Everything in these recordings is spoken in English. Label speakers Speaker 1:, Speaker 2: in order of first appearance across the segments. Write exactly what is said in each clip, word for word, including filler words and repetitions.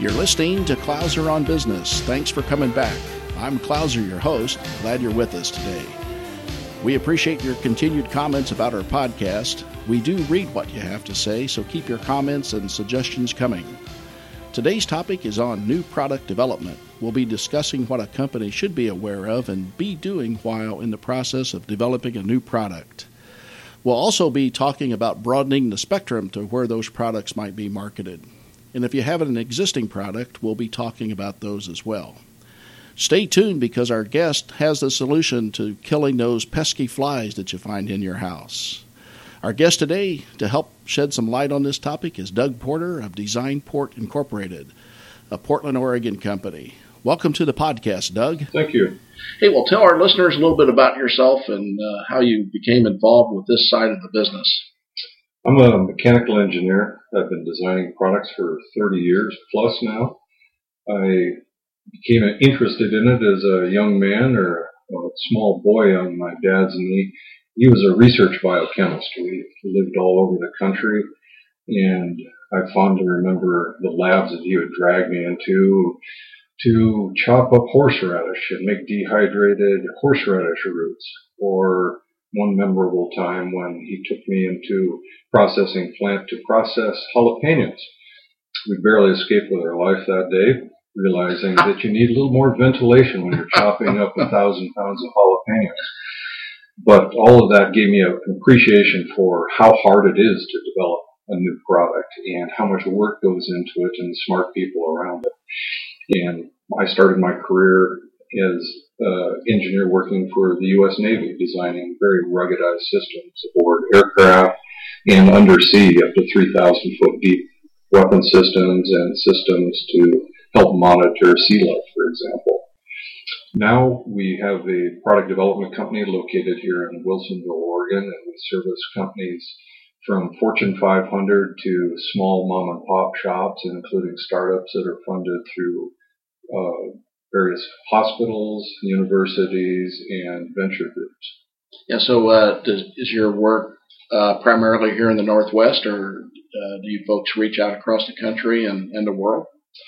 Speaker 1: You're listening to Clouser on Business. Thanks for coming back. I'm Clouser, your host. Glad you're with us today. We appreciate your continued comments about our podcast. We do read what you have to say, so keep your comments and suggestions coming. Today's topic is on new product development. We'll be discussing what a company should be aware of and be doing while in the process of developing a new product. We'll also be talking about broadening the spectrum to where those products might be marketed. And if you have an existing product, we'll be talking about those as well. Stay tuned because our guest has the solution to killing those pesky flies that you find in your house. Our guest today to help shed some light on this topic is Doug Porter of DesignPort Incorporated, a Portland, Oregon company. Welcome to the podcast, Doug.
Speaker 2: Thank you.
Speaker 1: Hey, well, tell our listeners a little bit about yourself and uh, how you became involved with this side of the business.
Speaker 2: I'm a mechanical engineer. I've been designing products for thirty years plus now. I became interested in it as a young man or a small boy on my dad's knee. He was a research biochemist. We lived all over the country, and I fondly remember the labs that he would drag me into to chop up horseradish and make dehydrated horseradish roots, or one memorable time when he took me into processing plant to process jalapenos. We barely escaped with our life that day, realizing that you need a little more ventilation when you're chopping up a thousand pounds of jalapenos. But all of that gave me an appreciation for how hard it is to develop a new product and how much work goes into it and the smart people around it. And I started my career as an engineer working for the U S Navy, designing very ruggedized systems aboard aircraft and undersea up to three thousand foot deep weapon systems and systems to help monitor sea life, for example. Now we have a product development company located here in Wilsonville, Oregon, and we service companies from Fortune five hundred to small mom and pop shops, including startups that are funded through uh, various hospitals, universities, and venture groups.
Speaker 1: Yeah, so uh, does, is your work uh, primarily here in the Northwest, or uh, do you folks reach out across the country and, and the world?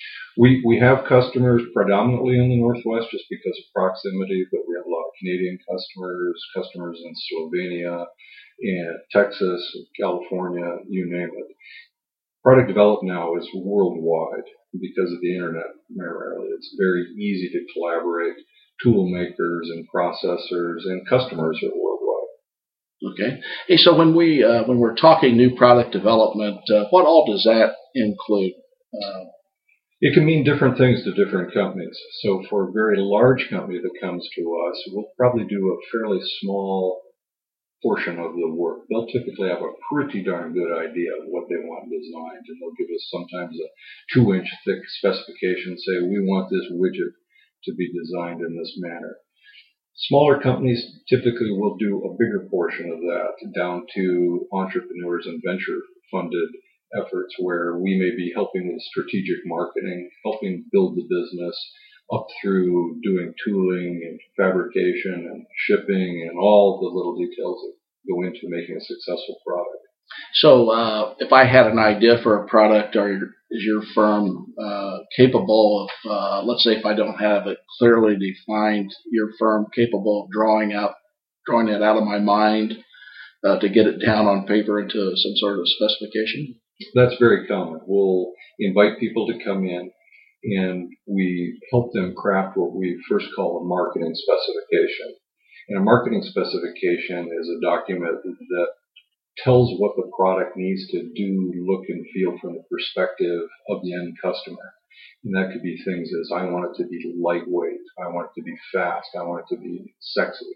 Speaker 2: We we have customers predominantly in the Northwest just because of proximity, but we have a lot of Canadian customers, customers in Slovenia, and Texas, California, you name it. Product development now is worldwide because of the internet primarily. It's very easy to collaborate. Tool makers and processors and customers are worldwide.
Speaker 1: Okay. Hey, so when we uh, when we're talking new product development, uh, what all does that include? Uh,
Speaker 2: It can mean different things to different companies. So for a very large company that comes to us, we'll probably do a fairly small portion of the work. They'll typically have a pretty darn good idea of what they want designed, and they'll give us sometimes a two-inch thick specification, say, we want this widget to be designed in this manner. Smaller companies typically will do a bigger portion of that, down to entrepreneurs and venture-funded efforts where we may be helping with strategic marketing, helping build the business, up through doing tooling and fabrication and shipping and all the little details that go into making a successful product.
Speaker 1: So uh, if I had an idea for a product, or is your firm uh, capable of, uh, let's say if I don't have it clearly defined, your firm capable of drawing out, drawing it out of my mind uh, to get it down on paper into some sort of specification?
Speaker 2: That's very common. We'll invite people to come in and we help them craft what we first call a marketing specification. And a marketing specification is a document that tells what the product needs to do, look, and feel from the perspective of the end customer. And that could be things as, I want it to be lightweight, I want it to be fast, I want it to be sexy.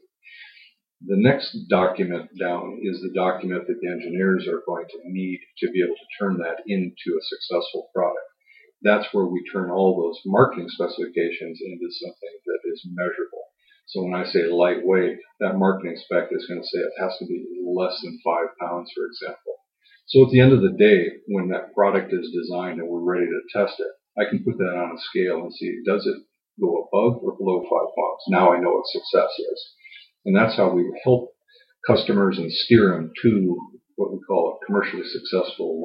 Speaker 2: The next document down is the document that the engineers are going to need to be able to turn that into a successful product. That's where we turn all those marketing specifications into something that is measurable. So when I say lightweight, that marketing spec is going to say it has to be less than five pounds, for example. So at the end of the day, when that product is designed and we're ready to test it, I can put that on a scale and see, does it go above or below five pounds? Now I know what success is. And that's how we help customers and steer them to what we call a commercially successful launch.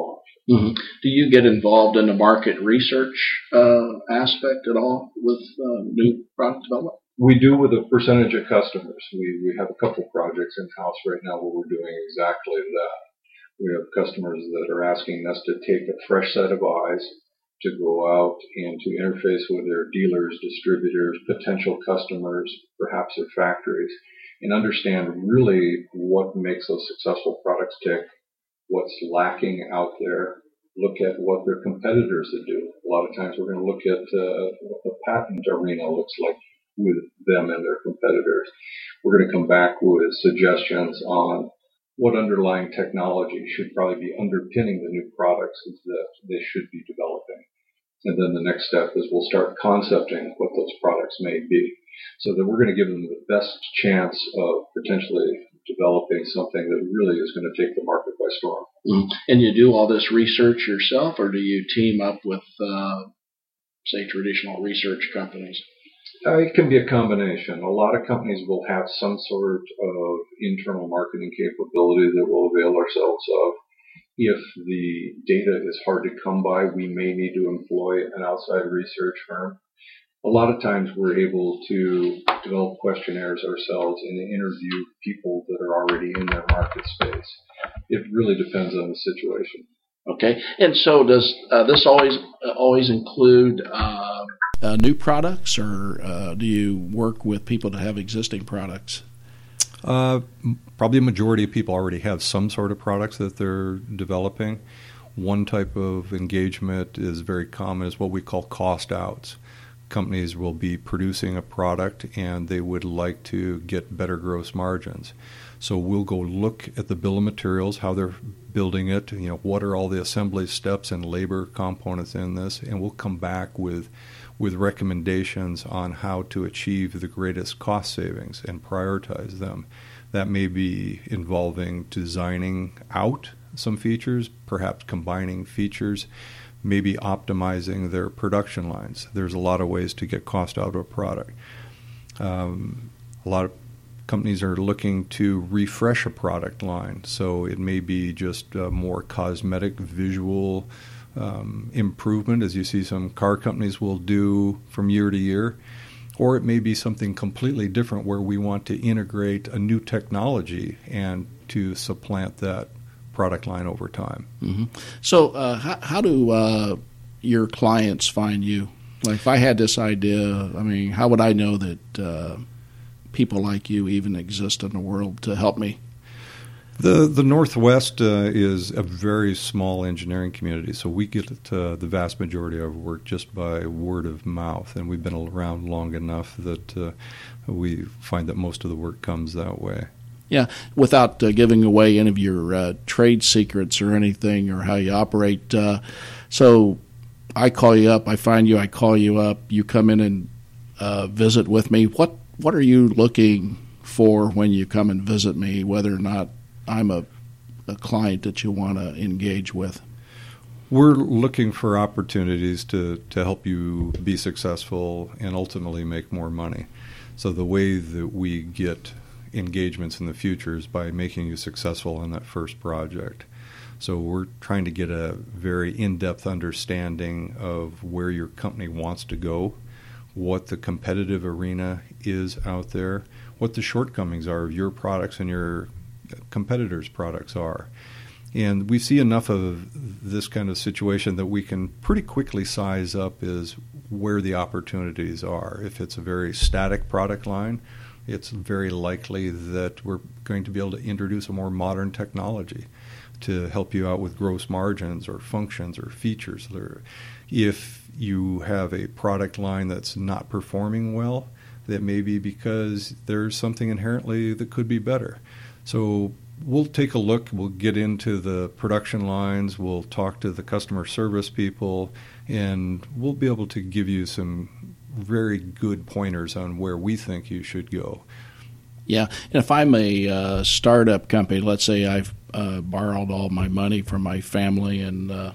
Speaker 1: Mm-hmm. Do you get involved in the market research uh, aspect at all with uh, new product development?
Speaker 2: We do with a percentage of customers. We, we have a couple projects in-house right now where we're doing exactly that. We have customers that are asking us to take a fresh set of eyes to go out and to interface with their dealers, distributors, potential customers, perhaps their factories, and understand really what makes those successful products tick, what's lacking out there, look at what their competitors do. A lot of times we're going to look at uh, what the patent arena looks like with them and their competitors. We're going to come back with suggestions on what underlying technology should probably be underpinning the new products that they should be developing. And then the next step is we'll start concepting what those products may be, so that we're going to give them the best chance of potentially developing something that really is going to take the market by storm.
Speaker 1: Mm-hmm. And you do all this research yourself, or do you team up with, uh, say, traditional research companies?
Speaker 2: Uh, it can be a combination. A lot of companies will have some sort of internal marketing capability that we'll avail ourselves of. If the data is hard to come by, we may need to employ an outside research firm. A lot of times we're able to develop questionnaires ourselves and interview people that are already in their market space. It really depends on the situation.
Speaker 1: Okay. And so does uh, this always uh, always include uh, uh, new products, or uh, do you work with people that have existing products?
Speaker 3: Uh, probably a majority of people already have some sort of products that they're developing. One type of engagement is very common is what we call cost outs. Companies will be producing a product and they would like to get better gross margins. So we'll go look at the bill of materials, how they're building it, you know, what are all the assembly steps and labor components in this, and we'll come back with with recommendations on how to achieve the greatest cost savings and prioritize them. That may be involving designing out some features, perhaps combining features, maybe optimizing their production lines. There's a lot of ways to get cost out of a product. Um, a lot of companies are looking to refresh a product line, so it may be just a more cosmetic visual um, improvement, as you see some car companies will do from year to year, or it may be something completely different where we want to integrate a new technology and to supplant that product line over time.
Speaker 1: Mm-hmm. So uh, how, how do uh, your clients find you? Like if I had this idea, I mean, how would I know that uh, people like you even exist in the world to help me?
Speaker 3: The the Northwest uh, is a very small engineering community, so we get uh, the vast majority of our work just by word of mouth, and we've been around long enough that uh, we find that most of the work comes that way.
Speaker 1: Yeah, without uh, giving away any of your uh, trade secrets or anything or how you operate. Uh, so I call you up, I find you, I call you up, you come in and uh, visit with me. What what are you looking for when you come and visit me, whether or not I'm a, a client that you want to engage with?
Speaker 3: We're looking for opportunities to, to help you be successful and ultimately make more money. So the way that we get engagements in the future is by making you successful in that first project. So we're trying to get a very in-depth understanding of where your company wants to go, what the competitive arena is out there, what the shortcomings are of your products and your competitors' products are. And we see enough of this kind of situation that we can pretty quickly size up is where the opportunities are. If it's a very static product line, it's very likely that we're going to be able to introduce a more modern technology to help you out with gross margins or functions or features. If you have a product line that's not performing well, that may be because there's something inherently that could be better. So we'll take a look, we'll get into the production lines, we'll talk to the customer service people, and we'll be able to give you some very good pointers on where we think you should go.
Speaker 1: Yeah, and if I'm a uh, startup company, let's say I've uh, borrowed all my money from my family and uh,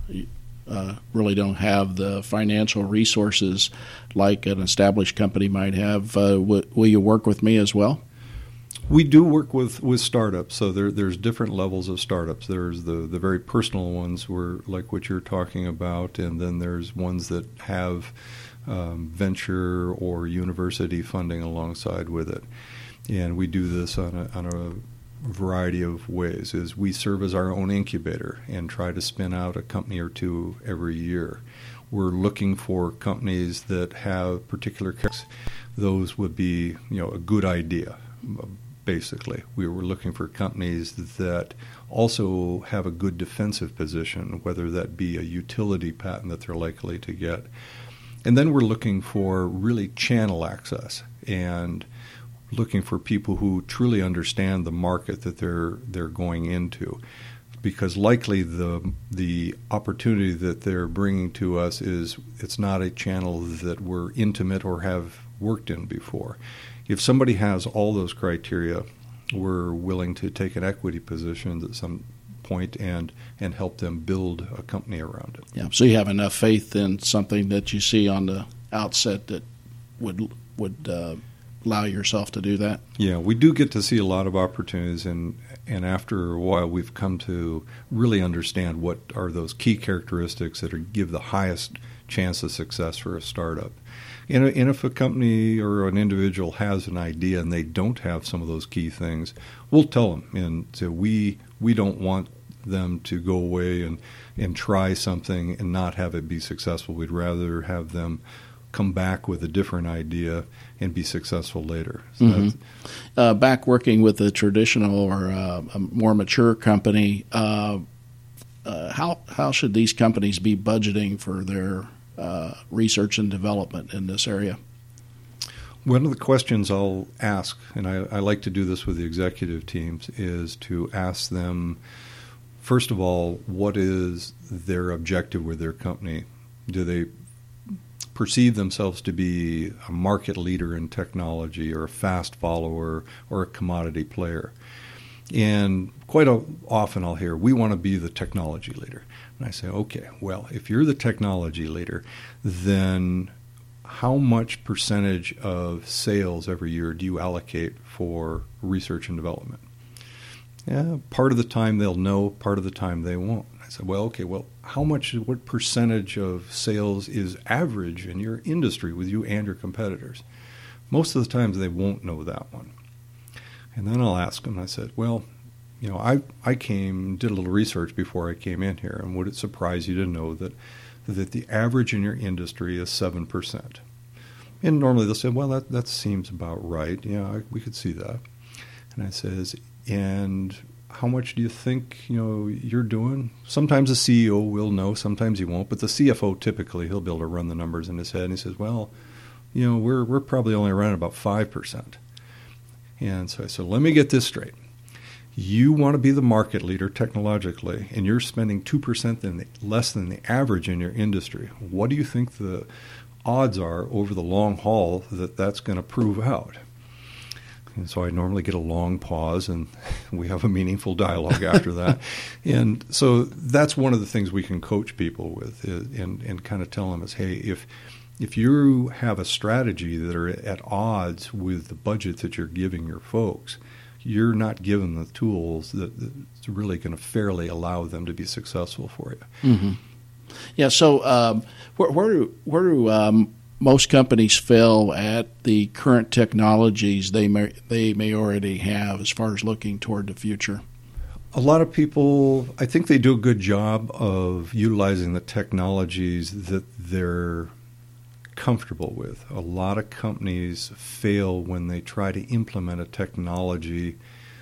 Speaker 1: uh, really don't have the financial resources like an established company might have, uh, w- will you work with me as well?
Speaker 3: We do work with, with startups, so there there's different levels of startups. There's the, the very personal ones, where like what you're talking about, and then there's ones that have um, venture or university funding alongside with it. And we do this on a, on a variety of ways. Is we serve as our own incubator and try to spin out a company or two every year. We're looking for companies that have particular characteristics. Those would be, you know, a good idea. Basically, we were looking for companies that also have a good defensive position, whether that be a utility patent that they're likely to get. And then we're looking for really channel access and looking for people who truly understand the market that they're they're going into, because likely the the opportunity that they're bringing to us is it's not a channel that we're intimate or have worked in before. If somebody has all those criteria, we're willing to take an equity position at some point and, and help them build a company around it.
Speaker 1: Yeah. So you have enough faith in something that you see on the outset that would would uh, allow yourself to do that?
Speaker 3: Yeah, we do get to see a lot of opportunities, and and after a while we've come to really understand what are those key characteristics that are, give the highest chance of success for a startup. And, and if a company or an individual has an idea and they don't have some of those key things, we'll tell them. And so we we don't want them to go away and, and try something and not have it be successful. We'd rather have them come back with a different idea and be successful later. So
Speaker 1: mm-hmm. uh, back working with a traditional or uh, a more mature company, uh, uh, how how should these companies be budgeting for their Uh, research and development in this area?
Speaker 3: One of the questions I'll ask, and I, I like to do this with the executive teams, is to ask them, first of all, what is their objective with their company? Do they perceive themselves to be a market leader in technology or a fast follower or a commodity player? And quite often I'll hear, we want to be the technology leader. And I say, okay, well, if you're the technology leader, then how much percentage of sales every year do you allocate for research and development? Yeah, part of the time they'll know, part of the time they won't. I said, well, okay, well, how much, what percentage of sales is average in your industry with you and your competitors? Most of the times they won't know that one. And then I'll ask them, I said, well, you know, I I came, did a little research before I came in here, and would it surprise you to know that that the average in your industry is seven percent? And normally they'll say, well, that, that seems about right. Yeah, I, we could see that. And I says, and how much do you think, you know, you're doing? Sometimes the C E O will know, sometimes he won't, but the C F O typically, he'll be able to run the numbers in his head, and he says, well, you know, we're we're probably only running about five percent. And so I said, let me get this straight. You want to be the market leader technologically, and you're spending two percent than the, less than the average in your industry. What do you think the odds are over the long haul that that's going to prove out? And so I normally get a long pause, and we have a meaningful dialogue after that. And so that's one of the things we can coach people with, is, and, and kind of tell them is, hey, if if you have a strategy that are at odds with the budget that you're giving your folks, you're not given the tools that, that's really going to fairly allow them to be successful for you.
Speaker 1: Mm-hmm. Yeah. So um, where, where do where do um, most companies fail at the current technologies they may they may already have as far as looking toward the future?
Speaker 3: A lot of people, I think they do a good job of utilizing the technologies that they're comfortable with. A lot of companies fail when they try to implement a technology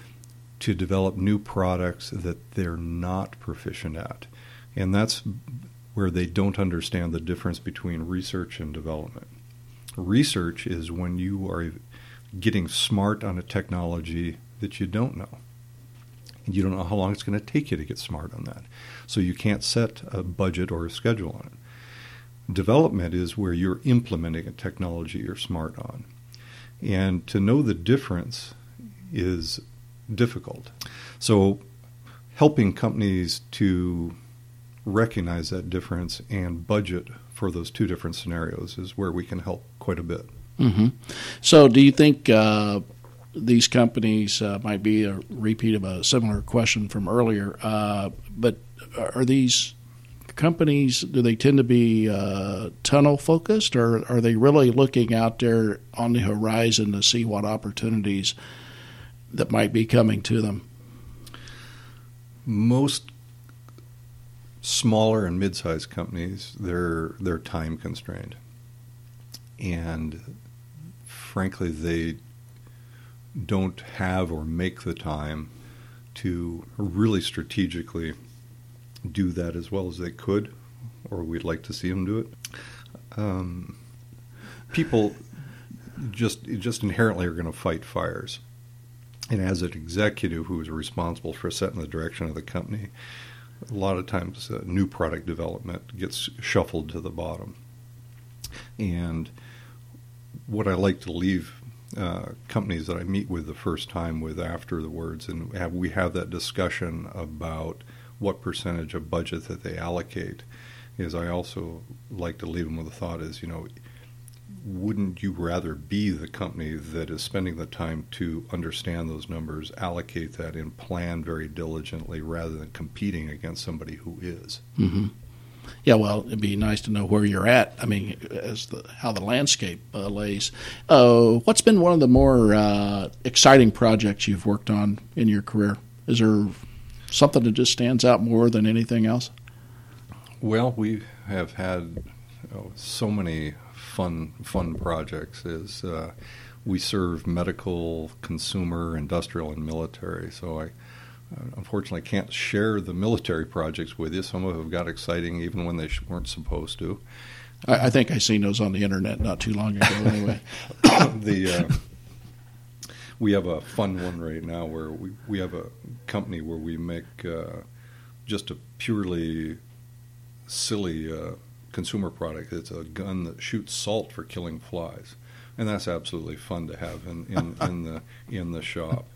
Speaker 3: to develop new products that they're not proficient at. And that's where they don't understand the difference between research and development. Research is when you are getting smart on a technology that you don't know. And you don't know how long it's going to take you to get smart on that. So you can't set a budget or a schedule on it. Development is where you're implementing a technology you're smart on. And to know the difference is difficult. So helping companies to recognize that difference and budget for those two different scenarios is where we can help quite a bit.
Speaker 1: Mm-hmm. So do you think uh, these companies uh, might be a repeat of a similar question from earlier, uh, but are these companies, do they tend to be uh, tunnel focused, or are they really looking out there on the horizon to see what opportunities that might be coming to them?
Speaker 3: Most smaller and mid-sized companies, they're they're time constrained, and frankly, they don't have or make the time to really strategically do that as well as they could, or we'd like to see them do it. Um, people just just inherently are going to fight fires, and as an executive who is responsible for setting the direction of the company, a lot of times uh, new product development gets shuffled to the bottom. And what I like to leave uh, companies that I meet with the first time with afterwards, and have, we have that discussion about what percentage of budget that they allocate, is I also like to leave them with a thought is, you know, wouldn't you rather be the company that is spending the time to understand those numbers, allocate that, and plan very diligently rather than competing against somebody who is?
Speaker 1: Mm-hmm. Yeah, well, it'd be nice to know where you're at. I mean, as the how the landscape uh, lays. Uh, what's been one of the more uh, exciting projects you've worked on in your career? Is there something that just stands out more than anything else?
Speaker 3: Well, we have had oh, so many fun fun projects. Is uh, we serve medical, consumer, industrial, and military. So I uh, unfortunately can't share the military projects with you. Some of them got exciting even when they sh- weren't supposed to.
Speaker 1: I, I think I seen those on the internet not too long ago. Anyway,
Speaker 3: the uh, we have a fun one right now where we, we have a company where we make uh, just a purely silly uh, consumer product. It's a gun that shoots salt for killing flies, and that's absolutely fun to have in, in, in the in the shop.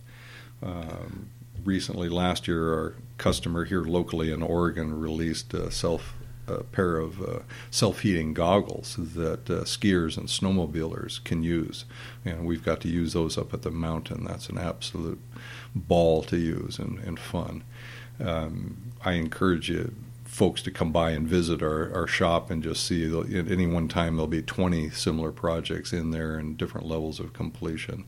Speaker 3: Um, recently, last year, our customer here locally in Oregon released a self a pair of uh, self-heating goggles that uh, skiers and snowmobilers can use, and we've got to use those up at the mountain. That's an absolute ball to use and, and fun. Um, I encourage you folks to come by and visit our, our shop and just see. At any one time there'll be twenty similar projects in there and different levels of completion.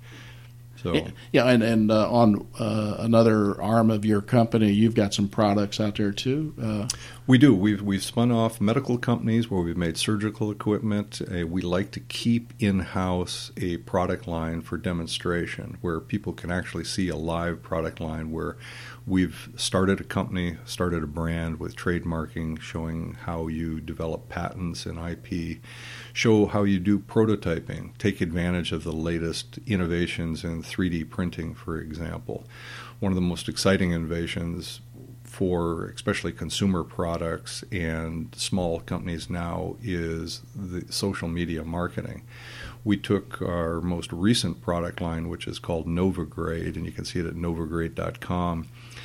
Speaker 3: So
Speaker 1: yeah, yeah and, and uh, on uh, another arm of your company, you've got some products out there too. Uh,
Speaker 3: we do. We've we've spun off medical companies where we've made surgical equipment. Uh, we like to keep in-house a product line for demonstration where people can actually see a live product line where we've started a company, started a brand with trademarking, showing how you develop patents and I P, show how you do prototyping, take advantage of the latest innovations in three D printing, for example. One of the most exciting innovations for especially consumer products and small companies now is the social media marketing. We took our most recent product line, which is called NovaGrade, and you can see it at novagrade dot com,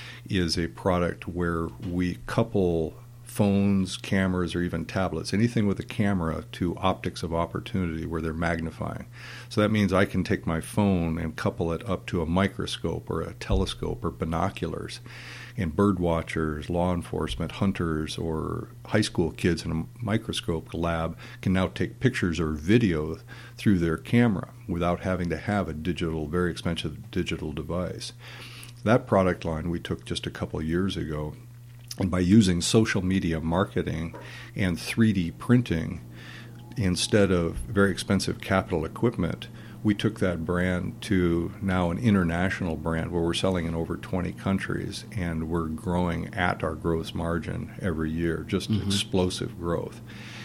Speaker 3: is a product where we couple phones, cameras, or even tablets, anything with a camera, to optics of opportunity where they're magnifying. So that means I can take my phone and couple it up to a microscope or a telescope or binoculars, and bird watchers, law enforcement, hunters, or high school kids in a microscope lab can now take pictures or video through their camera without having to have a digital, very expensive digital device. That product line we took just a couple of years ago, and by using social media marketing and three D printing instead of very expensive capital equipment, we took that brand to now an international brand where we're selling in over twenty countries, and we're growing at our gross margin every year, just mm-hmm. explosive growth.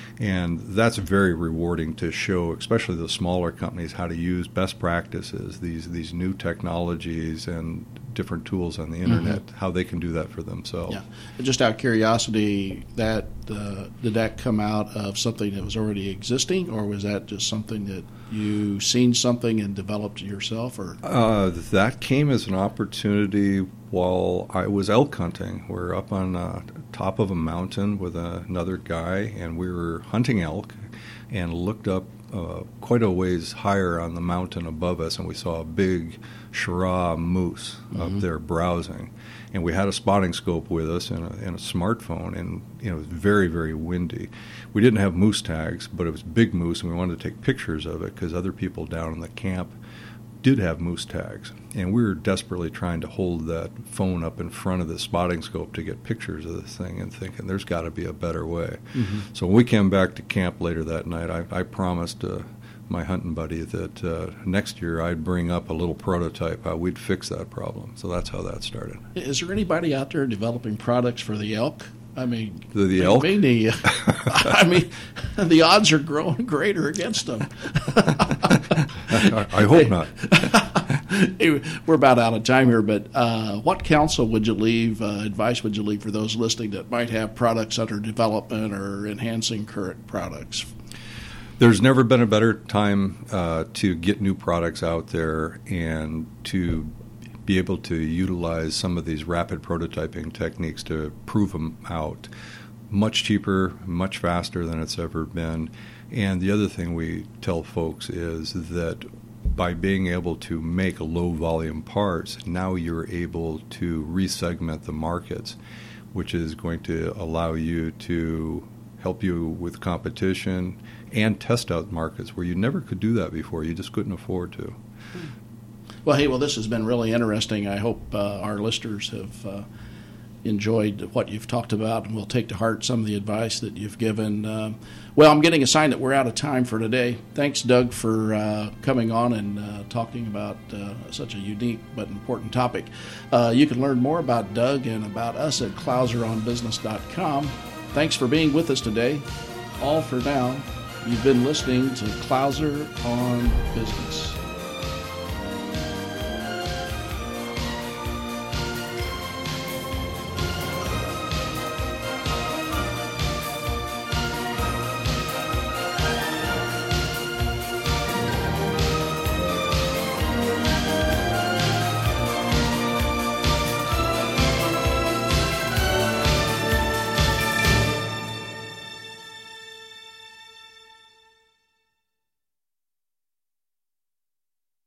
Speaker 3: And that's very rewarding to show, especially the smaller companies, how to use best practices, these these new technologies and different tools on the internet, mm-hmm. how they can do that for themselves.
Speaker 1: Yeah. Just out of curiosity, that uh, did that come out of something that was already existing, or was that just something that you seen something and developed yourself? Or
Speaker 3: uh, that came as an opportunity while I was elk hunting. We're up on uh, top of a mountain with another guy, and we were hunting elk and looked up uh, quite a ways higher on the mountain above us, and we saw a big Shiraz moose mm-hmm. up there browsing. And we had a spotting scope with us and a, and a smartphone, and you know, it was very, very windy. We didn't have moose tags, but it was big moose, and we wanted to take pictures of it because other people down in the camp did have moose tags. And we were desperately trying to hold that phone up in front of the spotting scope to get pictures of this thing and thinking there's got to be a better way. Mm-hmm. So when we came back to camp later that night, I, I promised uh, my hunting buddy that uh, next year I'd bring up a little prototype how we'd fix that problem. So that's how that started.
Speaker 1: Is there anybody out there developing products for the elk? I mean,
Speaker 3: the, the elk?
Speaker 1: I mean, the, I mean, the odds are growing greater against them.
Speaker 3: I, I hope not.
Speaker 1: We're about out of time here, but uh, what counsel would you leave, uh, advice would you leave for those listening that might have products under development or enhancing current products?
Speaker 3: There's never been a better time uh, to get new products out there and to be able to utilize some of these rapid prototyping techniques to prove them out. Much cheaper, much faster than it's ever been. And the other thing we tell folks is that by being able to make low volume parts, now you're able to resegment the markets, which is going to allow you to help you with competition and test out markets where you never could do that before. You just couldn't afford to.
Speaker 1: Well, hey, well, this has been really interesting. I hope uh, our listeners have uh, enjoyed what you've talked about, and will take to heart some of the advice that you've given. Uh, well, I'm getting a sign that we're out of time for today. Thanks, Doug, for uh, coming on and uh, talking about uh, such a unique but important topic. Uh, you can learn more about Doug and about us at clouser on business dot com. Thanks for being with us today. All for now. You've been listening to Clouser on Business.